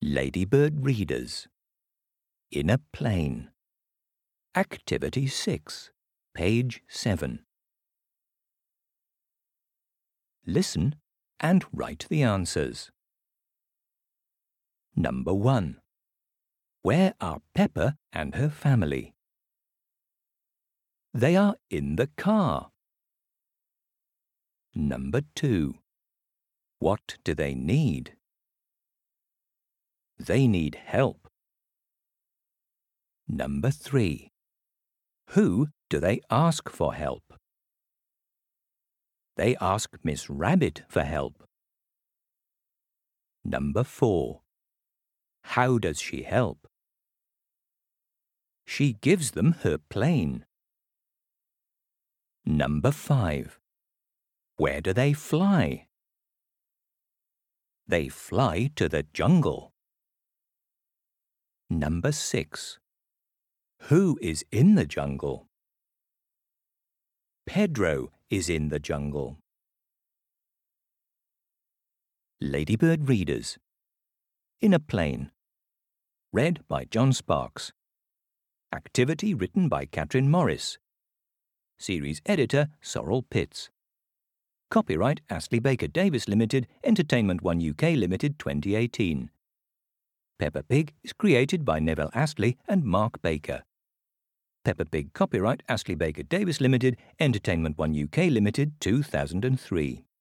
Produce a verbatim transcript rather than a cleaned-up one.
Ladybird Readers. In a Plane. Activity six, page seven. Listen and write the answers. Number one. Where are Peppa and her family? They are in the car. Number two. What do they need? They need help. Number three. Who do they ask for help? They ask Miss Rabbit for help. Number four. How does she help? She gives them her plane. Number five. Where do they fly? They fly to the jungle. Number six. Who is in the jungle? Pedro is in the jungle. Ladybird Readers. In a Plane. Read by John Sparks. Activity written by Catherine Morris. Series editor Sorrel Pitts. Copyright Astley Baker Davis Limited, Entertainment One U K Limited twenty eighteen. Peppa Pig is created by Neville Astley and Mark Baker. Peppa Pig copyright Astley Baker Davis Limited, Entertainment One U K Limited two thousand three.